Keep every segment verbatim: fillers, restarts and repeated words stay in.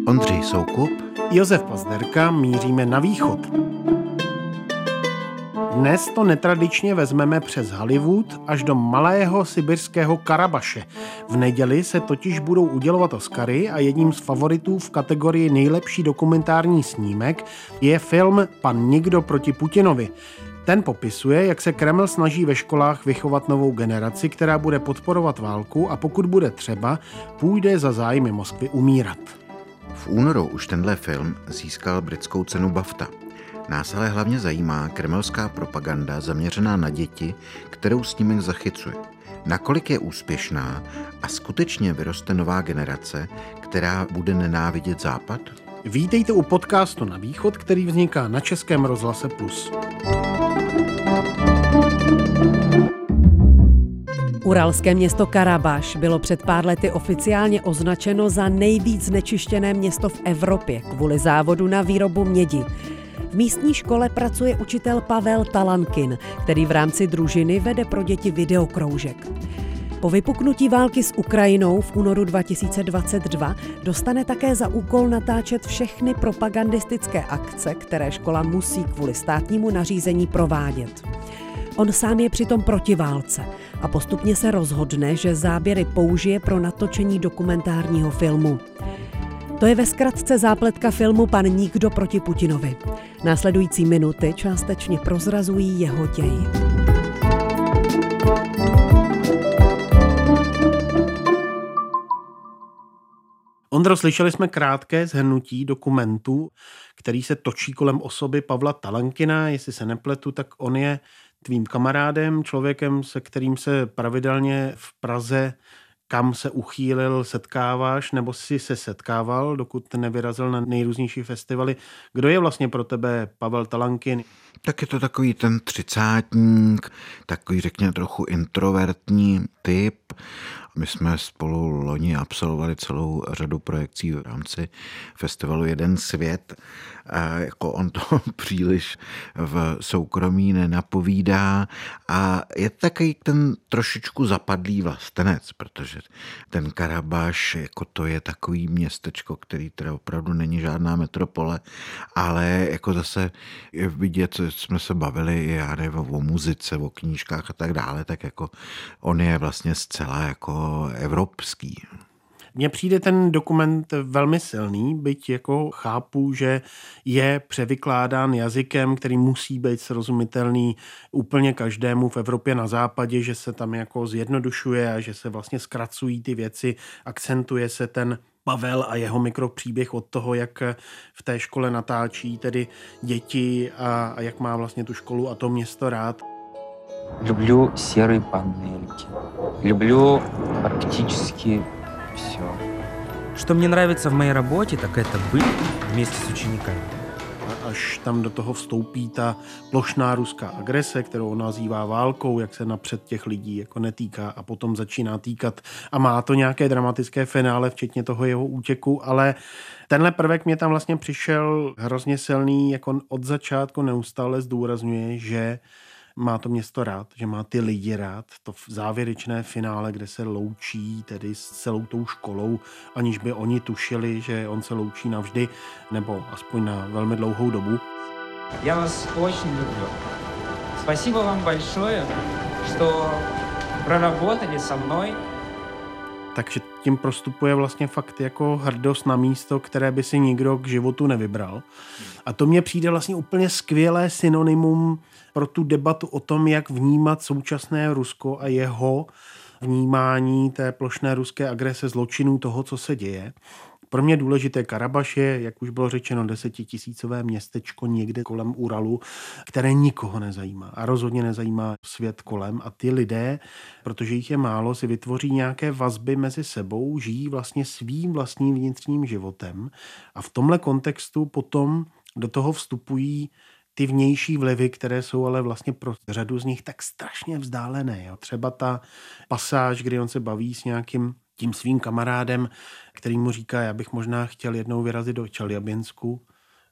Ondřej Soukup, Josef Pazderka, míříme na východ. Dnes to netradičně vezmeme přes Hollywood až do malého sibirského Karabaše. V neděli se totiž budou udělovat Oscary a jedním z favoritů v kategorii nejlepší dokumentární snímek je film Pan nikdo proti Putinovi. Ten popisuje, jak se Kreml snaží ve školách vychovat novou generaci, která bude podporovat válku a pokud bude třeba, půjde za zájmy Moskvy umírat. V únoru už tenhle film získal britskou cenu BAFTA. Nás ale hlavně zajímá kremelská propaganda zaměřená na děti, kterou snímek zachycuje. Nakolik je úspěšná a skutečně vyroste nová generace, která bude nenávidět Západ? Vítejte u podcastu Na východ, který vzniká na Českém rozhlase Plus. Uralské město Karabaš bylo před pár lety oficiálně označeno za nejvíc znečištěné město v Evropě kvůli závodu na výrobu mědi. V místní škole pracuje učitel Pavel Talankin, který v rámci družiny vede pro děti videokroužek. Po vypuknutí války s Ukrajinou v únoru dva tisíce dvacet dva dostane také za úkol natáčet všechny propagandistické akce, které škola musí kvůli státnímu nařízení provádět. On sám je přitom proti válce a postupně se rozhodne, že záběry použije pro natočení dokumentárního filmu. To je ve zkratce zápletka filmu Pan nikdo proti Putinovi. Následující minuty částečně prozrazují jeho děj. Ondro, slyšeli jsme krátké shrnutí dokumentu, který se točí kolem osoby Pavla Talankina. Jestli se nepletu, tak on je tvým kamarádem, člověkem, se kterým se pravidelně v Praze, kam se uchýlil, setkáváš, nebo si se setkával, dokud nevyrazil na nejrůznější festivaly. Kdo je vlastně pro tebe Pavel Talankin? Tak je to takový ten třicátník, takový řekněme trochu introvertní typ. My jsme spolu loni absolvovali celou řadu projekcí v rámci festivalu Jeden svět. A jako on to příliš v soukromí nenapovídá a je takový ten trošičku zapadlý vlastenec, protože ten Karabaš, jako to je takový městečko, který teda opravdu není žádná metropole, ale jako zase je vidět, jsme se bavili, já nevím, o muzice, o knížkách a tak dále, tak jako on je vlastně zcela jako evropský. Mně přijde ten dokument velmi silný, byť jako chápu, že je převykládán jazykem, který musí být srozumitelný úplně každému v Evropě na západě, že se tam jako zjednodušuje a že se vlastně zkracují ty věci, akcentuje se ten Pavel a jeho mikropříběh od toho, jak v té škole natáčí tedy děti a, a jak má vlastně tu školu a to město rád. Люблю серые панельки. Люблю практически все. Что мне нравится в моей работе, так это быть вместе с учениками. Až tam do toho vstoupí ta plošná ruská agrese, kterou on nazývá válkou, jak se napřed těch lidí jako netýká a potom začíná týkat a má to nějaké dramatické finále, včetně toho jeho útěku, ale tenhle prvek mě tam vlastně přišel hrozně silný, jako od začátku neustále zdůrazňuje, že má to město rád, že má ty lidi rád. To závěrečné finále, kde se loučí tedy s celou tou školou, aniž by oni tušili, že on se loučí navždy, nebo aspoň na velmi dlouhou dobu. Я вас очень люблю. Спасибо вам большое, что проработали со мной. Takže tím prostupuje vlastně fakt jako hrdost na místo, které by si nikdo k životu nevybral. A to mně přijde vlastně úplně skvělé synonymum pro tu debatu o tom, jak vnímat současné Rusko a jeho vnímání té plošné ruské agrese, zločinů, toho, co se děje. Pro mě důležité Karabaš je, jak už bylo řečeno, desetitisícové městečko někde kolem Uralu, které nikoho nezajímá a rozhodně nezajímá svět kolem a ty lidé, protože jich je málo, si vytvoří nějaké vazby mezi sebou, žijí vlastně svým vlastním vnitřním životem a v tomhle kontextu potom do toho vstupují ty vnější vlivy, které jsou ale vlastně pro řadu z nich tak strašně vzdálené. Jo. Třeba ta pasáž, kdy on se baví s nějakým tím svým kamarádem, který mu říká, já bych možná chtěl jednou vyrazit do Čeljabinsku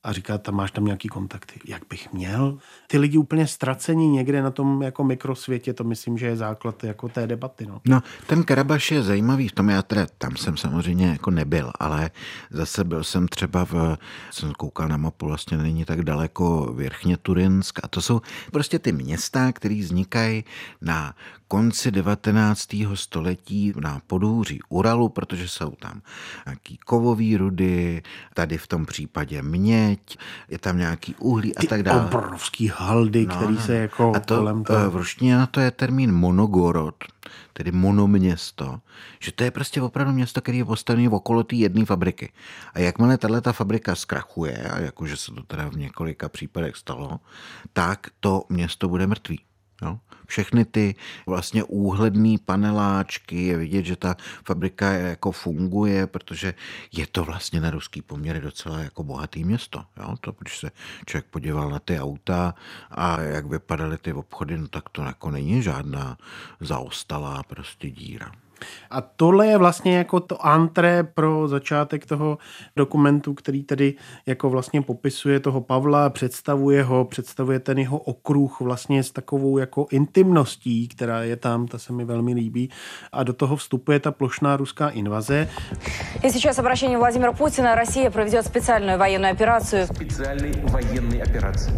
a říká, tam máš tam nějaký kontakty. Jak bych měl? Ty lidi úplně ztracení někde na tom jako mikrosvětě, to myslím, že je základ jako té debaty. No, no ten Karabáš je zajímavý v tom, já teda tam jsem samozřejmě jako nebyl, ale zase byl jsem třeba v, jsem koukal na mapu, vlastně není tak daleko Věrchně Turinsk a to jsou prostě ty města, které vznikají na konci devatenáctého století na podhůří Uralu, protože jsou tam nějaký kovový rudy, tady v tom případě měď, je tam nějaký uhlí a ty tak dále. obrovský haldy, no, který se jako a to, kolem toho... v ruštině na to je termín monogorod, tedy monoměsto, že to je prostě opravdu město, které je postavené okolo té jedné fabriky. A jakmile tato fabrika zkrachuje, a jakože se to teda v několika případech stalo, tak to město bude mrtvý. Jo? Všechny ty vlastně úhledný paneláčky, je vidět, že ta fabrika jako funguje, protože je to vlastně na ruský poměry docela jako bohatý město. Jo? To, když se člověk podíval na ty auta a jak vypadaly ty obchody, no tak to jako není žádná zaostalá prostě díra. A tohle je vlastně jako to antré pro začátek toho dokumentu, který tedy jako vlastně popisuje toho Pavla, představuje ho, představuje ten jeho okruh vlastně s takovou jako intimností, která je tam, ta se mi velmi líbí. A do toho vstupuje ta plošná ruská invaze. И сейчас обращение Владимира Путина. Россия проведет специальную военную операцию. Специальной военной операции.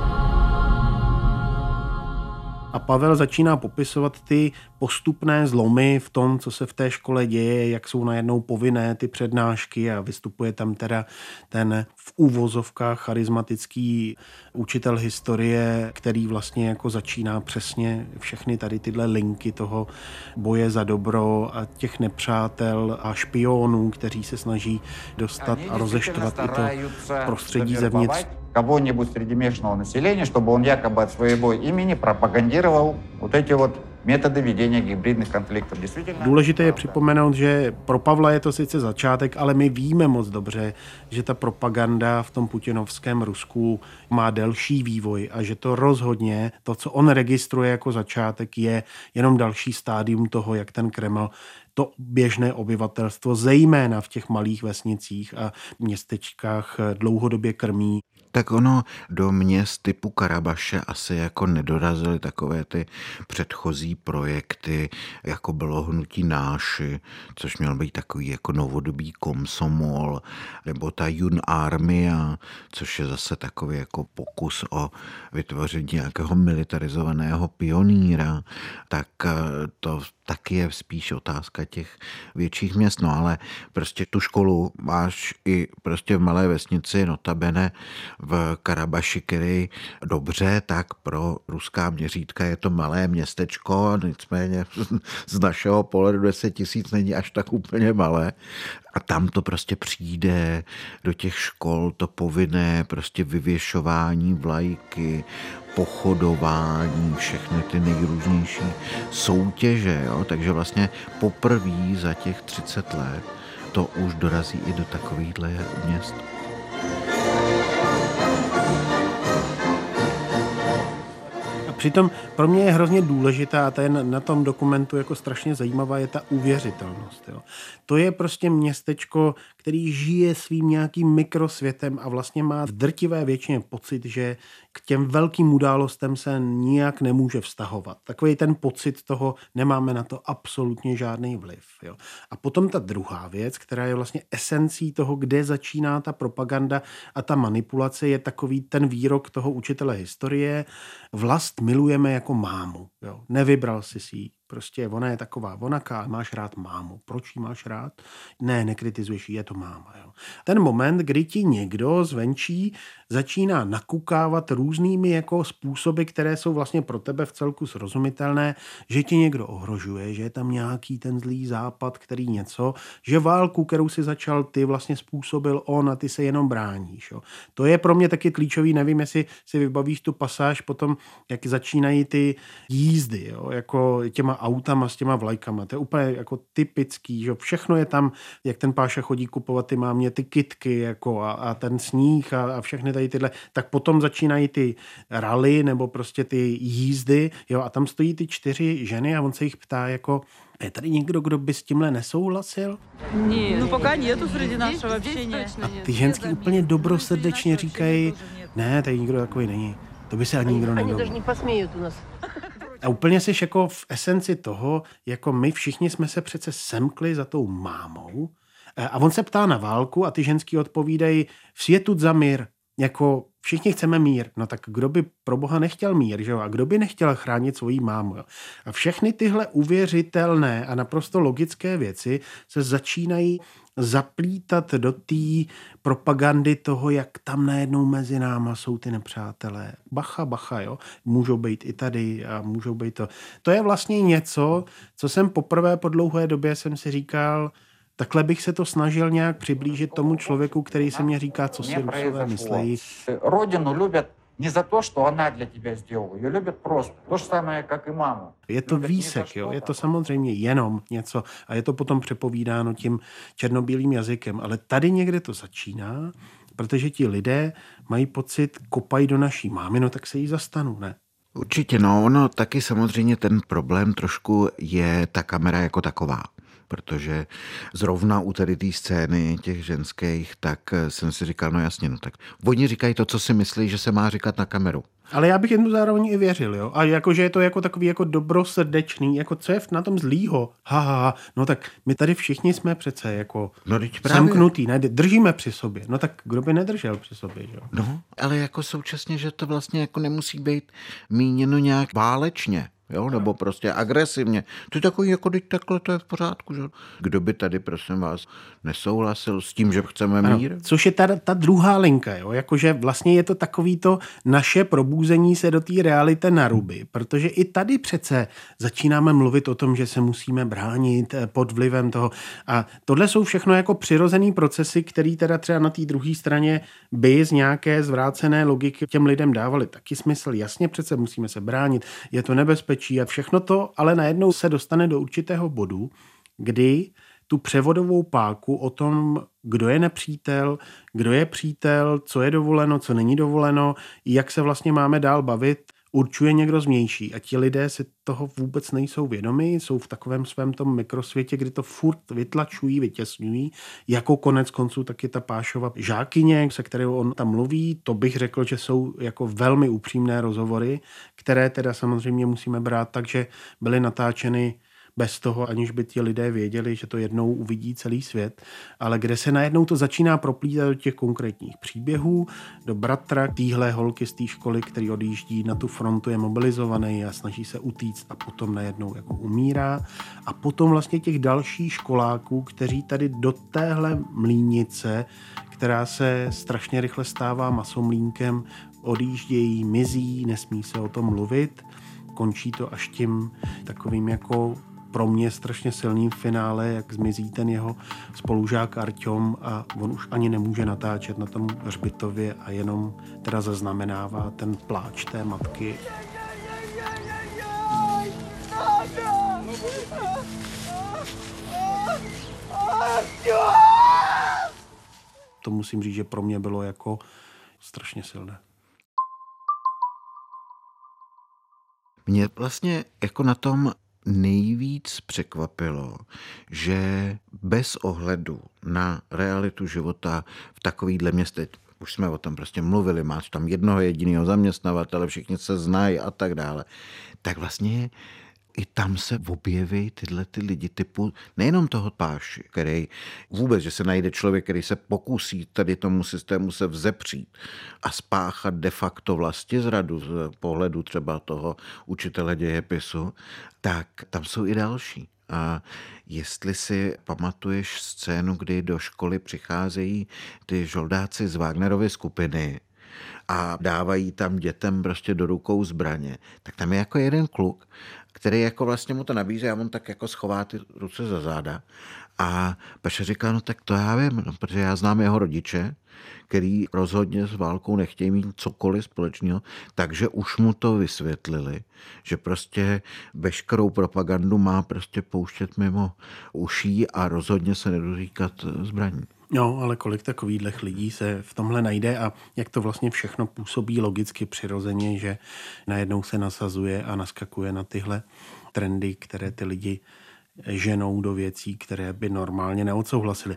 A Pavel začíná popisovat ty postupné zlomy v tom, co se v té škole děje, jak jsou najednou povinné ty přednášky a vystupuje tam teda ten v úvozovkách charismatický učitel historie, který vlastně jako začíná přesně všechny tady tyhle linky toho boje za dobro a těch nepřátel a špionů, kteří se snaží dostat a rozeštvat i to prostředí zevnitř. Кого-нибудь среди местного населения, чтобы он якобы от своего имени пропагандировал вот эти вот методы ведения гибридных конфликтов. Действительно. Důležité je připomenout, že pro Pavla je to sice začátek, ale my víme moc dobře, že ta propaganda v tom putinovském Rusku má delší vývoj a že to rozhodně, to, co on registruje jako začátek, je jenom další stádium toho, jak ten Kreml to běžné obyvatelstvo, zejména v těch malých vesnicích a městečkách, dlouhodobě krmí. Tak ono do měst typu Karabaše asi jako nedorazily takové ty předchozí projekty, jako bylo hnutí Náši, což měl být takový jako novodobý komsomol, nebo ta Jun Armia, což je zase takový jako pokus o vytvoření nějakého militarizovaného pionýra, tak to taky je spíš otázka těch větších měst, no ale prostě tu školu máš i prostě v malé vesnici, notabene v Karabaši, který dobře, tak pro ruská měřítka je to malé městečko, nicméně z našeho pohledu deset tisíc není až tak úplně malé. A tam to prostě přijde do těch škol, to povinné prostě vyvěšování vlajky, pochodování, všechny ty nejrůznější soutěže, jo? Takže vlastně poprvé za těch třicet let to už dorazí i do takovýchhle měst. Přitom pro mě je hrozně důležitá a ta je na tom dokumentu jako strašně zajímavá, je ta uvěřitelnost. Jo. To je prostě městečko, který žije svým nějakým mikrosvětem a vlastně má v drtivé většině pocit, že k těm velkým událostem se nijak nemůže vztahovat. Takový ten pocit toho, nemáme na to absolutně žádný vliv. Jo. A potom ta druhá věc, která je vlastně esencí toho, kde začíná ta propaganda a ta manipulace, je takový ten výrok toho učitele historie: vlast milujeme jako mámu. Jo. Nevybral jsi si ji. Prostě ona je taková onaká, máš rád mámu. Proč ji máš rád? Ne, nekritizuješ ji, je to máma. Jo. Ten moment, kdy ti někdo zvenčí začíná nakukávat různými jako způsoby, které jsou vlastně pro tebe v celku srozumitelné, že ti někdo ohrožuje, že je tam nějaký ten zlý západ, který něco, že válku, kterou si začal ty, vlastně způsobil on a ty se jenom bráníš. Jo. To je pro mě taky klíčový, nevím, jestli si vybavíš tu pasáž potom, jak začínají ty jízdy, jo, jako těma autama s těma vlajkama. To je úplně jako typický, že všechno je tam, jak ten Páša chodí kupovat ty mámě, ty kytky jako a, a ten sníh a, a všechny tady tyhle. Tak potom začínají ty rally nebo prostě ty jízdy, jo, a tam stojí ty čtyři ženy a on se jich ptá jako, je tady někdo, kdo by s tímhle nesouhlasil? Ne, no пока netoу среди našeho общения. A ty ženský úplně dobrosrdečně říkají, ne, tady nikdo takový není. To by se ani nikdo nedovolil. A úplně jsi jako v esenci toho, jako my všichni jsme se přece semkli za tou mámou a on se ptá na válku a ty ženský odpovídají v světu za mír, jako všichni chceme mír, no tak kdo by pro boha nechtěl mír, že jo? A kdo by nechtěl chránit svoji mámu, jo? A všechny tyhle uvěřitelné a naprosto logické věci se začínají zaplítat do té propagandy toho, jak tam najednou mezi náma jsou ty nepřátelé. Bacha, bacha, jo? Můžou být i tady a můžou být to. To je vlastně něco, co jsem poprvé po dlouhé době jsem si říkal, takhle bych se to snažil nějak přiblížit tomu člověku, který se mě říká, co si Rusové myslejí. Rodinu любят не за то, что она для тебя сделала. Ее любят просто. То же самое, как и маму. Je to výsek, jo? Je to samozřejmě jenom něco a je to potom přepovídáno tím černobílým jazykem, ale tady někde to začíná, protože ti lidé mají pocit, kopají do naší mámy, no tak se jí zastanu, ne? Určitě, no, ono taky samozřejmě ten problém trošku je ta kamera jako taková. Protože zrovna u tady té scény těch ženských, tak jsem si říkal, no jasně, no tak oni říkají to, co si myslí, že se má říkat na kameru. Ale já bych jen zároveň i věřil, jo. A jakože je to jako takový jako dobrosrdečný, jako co je na tom zlýho. Ha, ha, ha. No tak my tady všichni jsme přece jako no, zamknutý, ne? Držíme při sobě. No tak kdo by nedržel při sobě, jo? No, ale jako současně, že to vlastně jako nemusí být míněno nějak válečně. Jo, nebo prostě agresivně. To je takový, jako teď takhle, to je v pořádku, že? Kdo by tady, prosím vás, nesouhlasil s tím, že chceme mír? Ano, což je ta, ta druhá linka, jo? Jakože vlastně je to takový to naše probůzení se do té reality na ruby, protože i tady přece začínáme mluvit o tom, že se musíme bránit pod vlivem toho. A tohle jsou všechno jako přirozený procesy, který teda třeba na té druhé straně by z nějaké zvrácené logiky těm lidem dávali taky smysl. Jasně, přece musíme se bránit, je to nebezpečí a všechno to, ale najednou se dostane do určitého bodu, kdy tu převodovou páku o tom, kdo je nepřítel, kdo je přítel, co je dovoleno, co není dovoleno, jak se vlastně máme dál bavit, určuje někdo zvnější. A ti lidé si toho vůbec nejsou vědomi, jsou v takovém svém tom mikrosvětě, kdy to furt vytlačují, vytěsňují. Jako konec konců taky ta Pášova žákyně, se kterou on tam mluví, to bych řekl, že jsou jako velmi upřímné rozhovory, které teda samozřejmě musíme brát tak, že byly natáčeny bez toho, aniž by ti lidé věděli, že to jednou uvidí celý svět, ale kde se najednou to začíná proplítat do těch konkrétních příběhů, do bratra téhle holky z té školy, který odjíždí na tu frontu, je mobilizovaný a snaží se utíct a potom najednou jako umírá. A potom vlastně těch dalších školáků, kteří tady do téhle mlýnice, která se strašně rychle stává masomlínkem, odjíždějí, mizí, nesmí se o tom mluvit. Končí to až tím takovým jako pro mě strašně silným finále, jak zmizí ten jeho spolužák Arťom a on už ani nemůže natáčet na tom hřbitově a jenom teda zaznamenává ten pláč té matky. To musím říct, že pro mě bylo jako strašně silné. Mě vlastně jako na tom nejvíc překvapilo, že bez ohledu na realitu života v takovýhle městě, už jsme o tom prostě mluvili, máš tam jednoho jediného zaměstnavatele, všichni se znají a tak dále, tak vlastně i tam se objeví tyhle ty lidi typu nejenom toho Páši, který vůbec, že se najde člověk, který se pokusí tady tomu systému se vzepřít a spáchat de facto vlastizradu z pohledu třeba toho učitele dějepisu, tak tam jsou i další. A jestli si pamatuješ scénu, kdy do školy přicházejí ty žoldáci z Wagnerovy skupiny a dávají tam dětem prostě do rukou zbraně, tak tam je jako jeden kluk, který jako vlastně mu to nabízí a on tak jako schová ty ruce za záda A Paša říká, no tak to já vím, no, protože já znám jeho rodiče, který rozhodně s válkou nechtějí mít cokoliv společného, takže už mu to vysvětlili, že prostě veškerou propagandu má prostě pouštět mimo uší a rozhodně se nedotýkat zbraní. No, ale kolik takových lidí se v tomhle najde a jak to vlastně všechno působí logicky přirozeně, že najednou se nasazuje a naskakuje na tyhle trendy, které ty lidi ženou do věcí, které by normálně neodsouhlasili.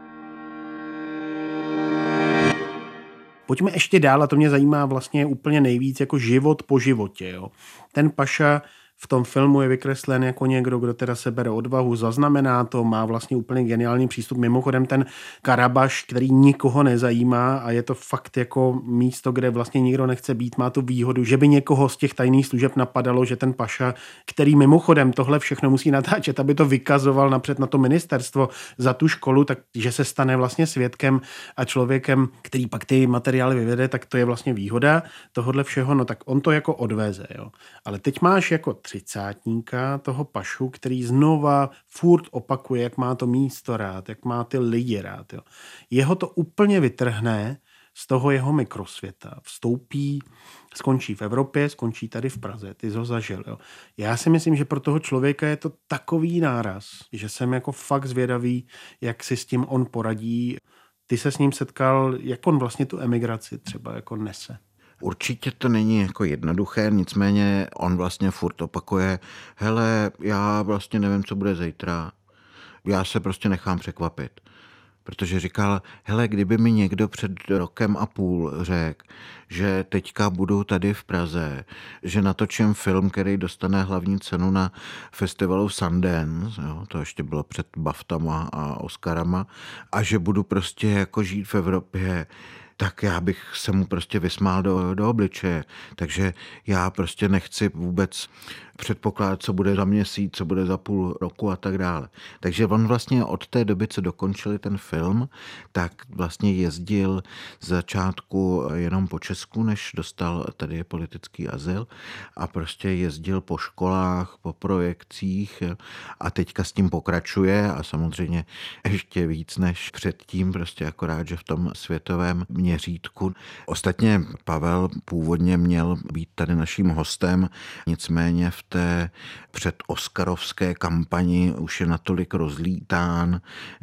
Pojďme ještě dál, a to mě zajímá vlastně úplně nejvíc jako život po životě. Jo. Ten Paša v tom filmu je vykreslen jako někdo, kdo teda se bere odvahu, zaznamená to, má vlastně úplně geniální přístup. Mimochodem ten Karabaš, který nikoho nezajímá a je to fakt jako místo, kde vlastně nikdo nechce být, má tu výhodu, že by někoho z těch tajných služeb napadalo, že ten Paša, který mimochodem tohle všechno musí natáčet, aby to vykazoval napřed na to ministerstvo za tu školu, tak že se stane vlastně svědkem a člověkem, který pak ty materiály vyvede, tak to je vlastně výhoda tohodle všeho, no tak on to jako odveze, jo. Ale teď máš jako třicátníka, toho Pašu, který znova furt opakuje, jak má to místo rád, jak má ty lidi rád. Jo. Jeho to úplně vytrhne z toho jeho mikrosvěta. Vstoupí, skončí v Evropě, skončí tady v Praze. Ty jsi ho zažil. Jo. Já si myslím, že pro toho člověka je to takový náraz, že jsem jako fakt zvědavý, jak si s tím on poradí. Ty se s ním setkal, jak on vlastně tu emigraci třeba jako nese. Určitě to není jako jednoduché, nicméně on vlastně furt opakuje, hele, já vlastně nevím, co bude zítra, já se prostě nechám překvapit. Protože říkal, hele, kdyby mi někdo před rokem a půl řekl, že teďka budu tady v Praze, že natočím film, který dostane hlavní cenu na festivalu Sundance, jo, to ještě bylo před BAFTama a Oscarama, a že budu prostě jako žít v Evropě, tak já bych se mu prostě vysmál do, do obličeje. Takže já prostě nechci vůbec předpokládat, co bude za měsíc, co bude za půl roku a tak dále. Takže on vlastně od té doby, co dokončili ten film, tak vlastně jezdil z začátku jenom po Česku, než dostal tady politický azyl a prostě jezdil po školách, po projekcích a teďka s tím pokračuje a samozřejmě ještě víc než předtím, prostě akorát, že v tom světovém měřítku. Ostatně Pavel původně měl být tady naším hostem, nicméně v té předoskarovské kampani už je natolik rozlítán,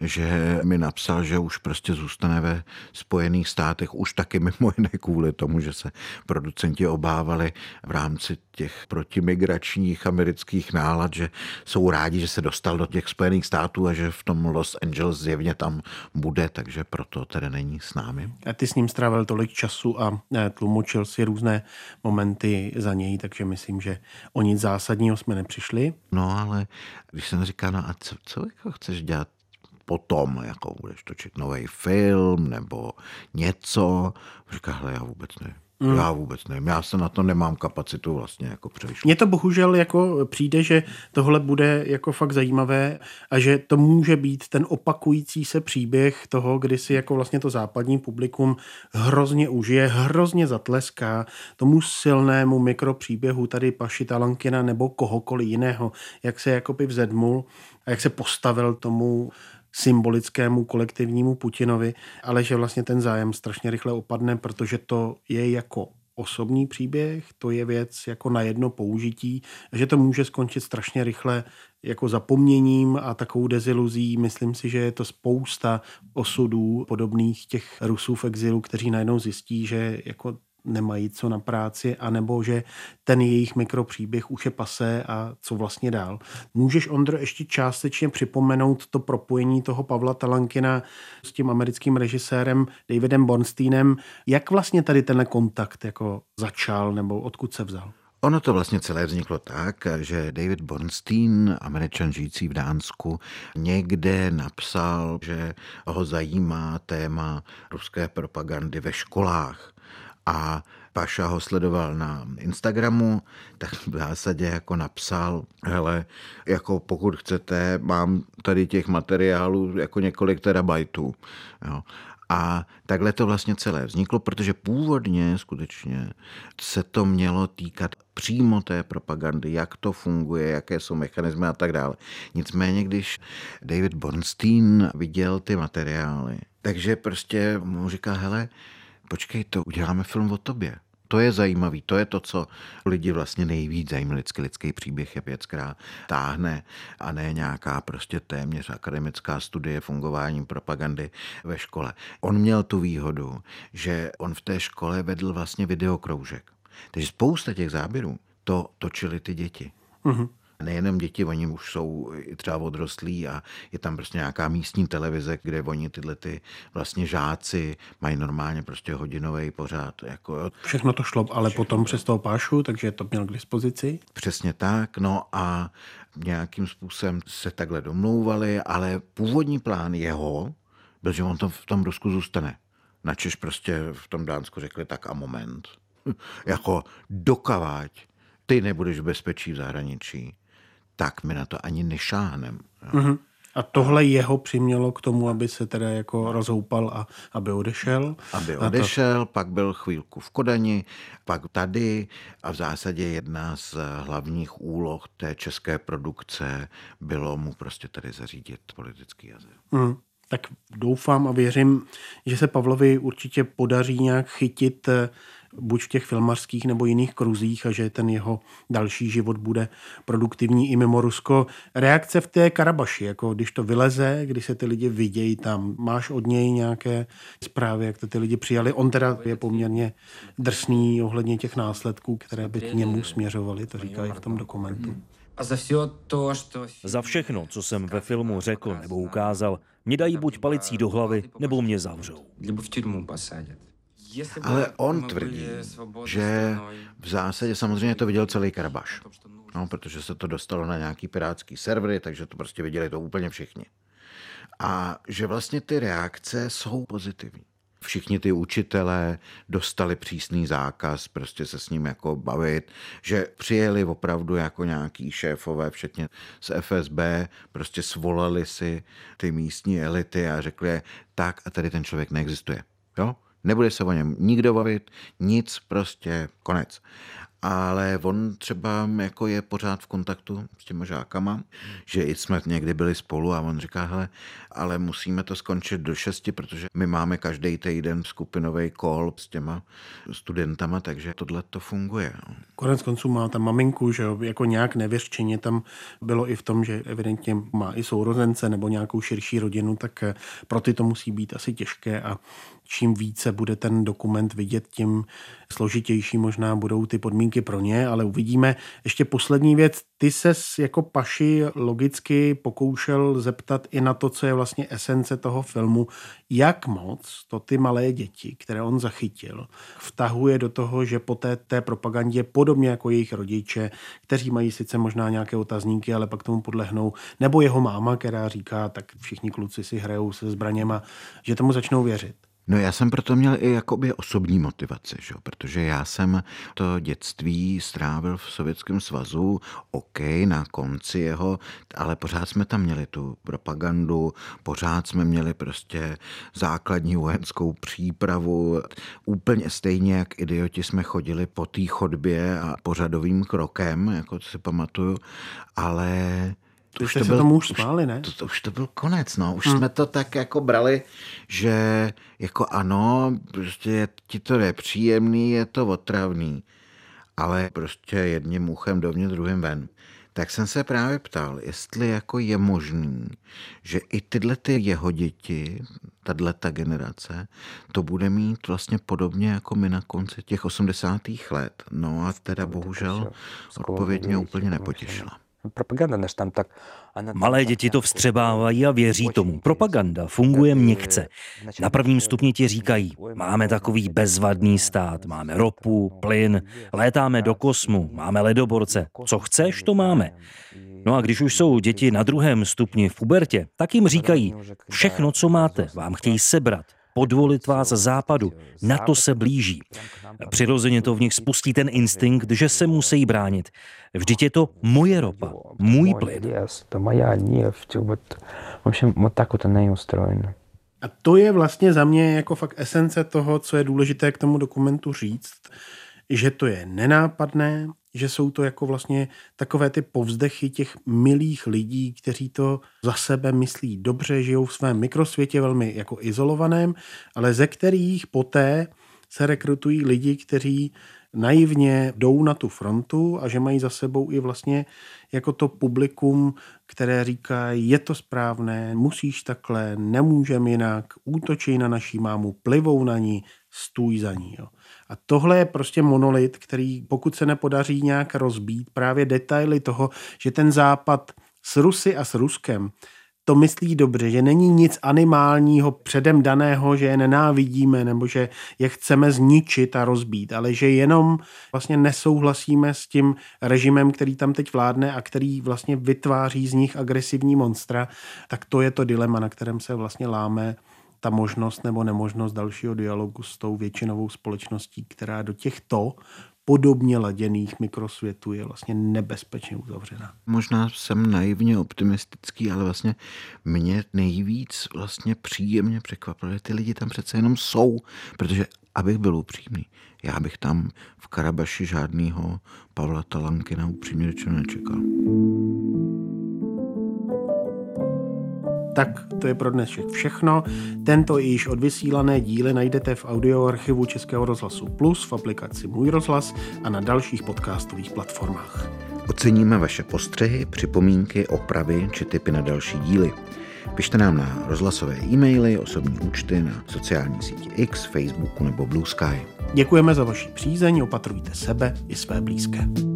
že mi napsal, že už prostě zůstane ve Spojených státech, už taky mimo jiné kvůli tomu, že se producenti obávali v rámci těch protimigračních amerických nálad, že jsou rádi, že se dostal do těch Spojených států a že v tom Los Angeles zjevně tam bude, takže proto tedy není s námi. A ty s ním strávil tolik času a tlumočil si různé momenty za něj, takže myslím, že o nic zásadního jsme nepřišli. No ale když jsem říkal, no a co, co jako chceš dělat potom, jako budeš točit nový film nebo něco, říká, hele, já vůbec nevím. Hmm. Já vůbec nevím, já se na to nemám kapacitu vlastně jako přemýšlet. Mně to bohužel jako přijde, že tohle bude jako fakt zajímavé a že to může být ten opakující se příběh toho, kdy si jako vlastně to západní publikum hrozně užije, hrozně zatleská tomu silnému mikropříběhu tady Paši Talankina nebo kohokoliv jiného, jak se jakoby vzedmul a jak se postavil tomu symbolickému kolektivnímu Putinovi, ale že vlastně ten zájem strašně rychle opadne, protože to je jako osobní příběh, to je věc jako na jedno použití, že to může skončit strašně rychle jako zapomněním a takovou deziluzí. Myslím si, že je to spousta osudů podobných těch Rusů v exilu, kteří najednou zjistí, že jako nemají co na práci, anebo že ten jejich mikropříběh už je pasé a co vlastně dál. Můžeš, Ondro, ještě částečně připomenout to propojení toho Pavla Talankina s tím americkým režisérem Davidem Bornsteinem. Jak vlastně tady tenhle kontakt jako začal nebo odkud se vzal? Ono to vlastně celé vzniklo tak, že David Bornstein, Američan žijící v Dánsku, někde napsal, že ho zajímá téma ruské propagandy ve školách. A Paša ho sledoval na Instagramu, tak v zásadě jako napsal, hele, jako pokud chcete, mám tady těch materiálů jako několik terabajtů. Jo. A takhle to vlastně celé vzniklo, protože původně skutečně se to mělo týkat přímo té propagandy, jak to funguje, jaké jsou mechanismy a tak dále. Nicméně, když David Bornstein viděl ty materiály, takže prostě mu říká, hele, počkej, to uděláme film o tobě. To je zajímavý, to je to, co lidi vlastně nejvíc zajímá. Lidský, lidský příběh je věc, která táhne a ne nějaká prostě téměř akademická studie fungování propagandy ve škole. On měl tu výhodu, že on v té škole vedl vlastně videokroužek. Takže spousta těch záběrů to točili ty děti. Mm-hmm. Nejenom děti, oni už jsou i třeba odrostlí a je tam prostě nějaká místní televize, kde oni tyhle ty vlastně žáci mají normálně prostě hodinový pořád. Jako, všechno to šlo, ale všechno potom přes toho Pášu, takže to měl k dispozici. Přesně tak, no a nějakým způsobem se takhle domlouvali, ale původní plán jeho byl, že on to v tom Rusku zůstane. Načež prostě v tom Dánsku řekli tak a moment. jako dokavať, ty nebudeš v bezpečí v zahraničí, tak my na to ani nešáhneme. Mm-hmm. A tohle jeho přimělo k tomu, aby se teda jako rozhoupal a aby odešel? Aby odešel, to... pak byl chvílku v Kodani, pak tady a v zásadě jedna z hlavních úloh té české produkce bylo mu prostě tady zařídit politický azyl. Mm. Tak doufám a věřím, že se Pavlovi určitě podaří nějak chytit buď v těch filmařských nebo jiných kruzích a že ten jeho další život bude produktivní i mimo Rusko. Reakce v té Karabaši, jako když to vyleze, když se ty lidi vidějí tam, máš od něj nějaké zprávy, jak to ty lidi přijali? On teda je poměrně drsný ohledně těch následků, které by k němu směřovaly, to říká i v tom dokumentu. A za все to, что... Za všechno, co jsem ve filmu řekl nebo ukázal, mě dají buď palicí do hlavy, nebo mě zavřou. Nebo v tyrmu posadят. Ale on tvrdí, že v zásadě samozřejmě to viděl celý Karabaš. No, protože se to dostalo na nějaký pirátský servery, takže to prostě viděli to úplně všichni. A že vlastně ty reakce jsou pozitivní. Všichni ty učitelé dostali přísný zákaz prostě se s ním jako bavit, že přijeli opravdu jako nějaký šéfové, včetně z F S B, prostě svolali si ty místní elity a řekli, tak a tady ten člověk neexistuje. Jo? Nebude se o něm nikdo bavit, nic, prostě konec. Ale on třeba jako je pořád v kontaktu s těma žákama, že i jsme někdy byli spolu a on říká, hele, ale musíme to skončit do šesti, protože my máme každý týden skupinový call s těma studentama, takže tohle to funguje. Konec konců má tam maminku, že jako nějak nevěřčeně tam bylo i v tom, že evidentně má i sourozence nebo nějakou širší rodinu, tak pro ty to musí být asi těžké a čím více bude ten dokument vidět, tím složitější možná budou ty podmínky pro ně, ale uvidíme. Ještě poslední věc, ty ses jako Paši logicky pokoušel zeptat i na to, co je vlastně esence toho filmu, jak moc to ty malé děti, které on zachytil, vtahuje do toho, že po té, té propagandě, podobně jako jejich rodiče, kteří mají sice možná nějaké otazníky, ale pak tomu podlehnou, nebo jeho máma, která říká, tak všichni kluci si hrajou se zbraněma, že tomu začnou věřit. No já jsem proto měl i jakoby osobní motivaci, že? Protože já jsem to dětství strávil v Sovětském svazu, OK, na konci jeho, ale pořád jsme tam měli tu propagandu, pořád jsme měli prostě základní vojenskou přípravu, úplně stejně jak idioti jsme chodili po té chodbě a pořadovým krokem, jako si pamatuju, ale... To už, to byl, tomu už smáli, ne? To, to už to byl konec, no. Už hmm. jsme to tak jako brali, že jako ano, prostě ti to je příjemný, je to otravný, ale prostě jedním uchem dovnitř, druhým ven. Tak jsem se právě ptal, jestli jako je možný, že i tyhle ty jeho děti, tato generace, to bude mít vlastně podobně jako my na konci těch osmdesátých let. No a teda bohužel odpověď mě úplně nepotěšila. Propaganda než tam tak... Malé děti to vstřebávají a věří tomu. Propaganda funguje měkce. Na prvním stupni ti říkají, máme takový bezvadný stát, máme ropu, plyn, létáme do kosmu, máme ledoborce. Co chceš, to máme. No a když už jsou děti na druhém stupni v pubertě, tak jim říkají, všechno, co máte, vám chtějí sebrat. Podvolit vás západu, na to se blíží. Přirozeně to v nich spustí ten instinkt, že se musí bránit. Vždyť je to moje ropa, můj plyn. To moja nефть. Вот, в общем, вот так вот она и устроена. A to je vlastně za mě jako fakt esence toho, co je důležité k tomu dokumentu říct, že to je nenápadné, že jsou to jako vlastně takové ty povzdechy těch milých lidí, kteří to za sebe myslí dobře, žijou v svém mikrosvětě velmi jako izolovaném, ale ze kterých poté se rekrutují lidi, kteří naivně jdou na tu frontu a že mají za sebou i vlastně jako to publikum, které říká, je to správné, musíš takhle, nemůžem jinak, útočí na naší mámu, plivou na ní, stůj za ní. Jo. A tohle je prostě monolit, který pokud se nepodaří nějak rozbít, právě detaily toho, že ten západ s Rusy a s Ruskem to myslí dobře, že není nic animálního předem daného, že je nenávidíme nebo že je chceme zničit a rozbít, ale že jenom vlastně nesouhlasíme s tím režimem, který tam teď vládne a který vlastně vytváří z nich agresivní monstra, tak to je to dilema, na kterém se vlastně láme ta možnost nebo nemožnost dalšího dialogu s tou většinovou společností, která do těchto podobně laděných mikrosvětů je vlastně nebezpečně uzavřená. Možná jsem naivně optimistický, ale vlastně mě nejvíc vlastně příjemně překvapilo, že ty lidi tam přece jenom jsou, protože abych byl upřímný, já bych tam v Karabaši žádnýho Pavla Talankina upřímně řečeno nečekal. Tak to je pro dnešek všechno. Tento i již odvysílané díly najdete v audioarchivu Českého rozhlasu Plus, v aplikaci Můj rozhlas a na dalších podcastových platformách. Oceníme vaše postřehy, připomínky, opravy či tipy na další díly. Pište nám na rozhlasové e-maily, osobní účty na sociální síti X, Facebooku nebo Blue Sky. Děkujeme za vaši přízeň, opatrujte sebe i své blízké.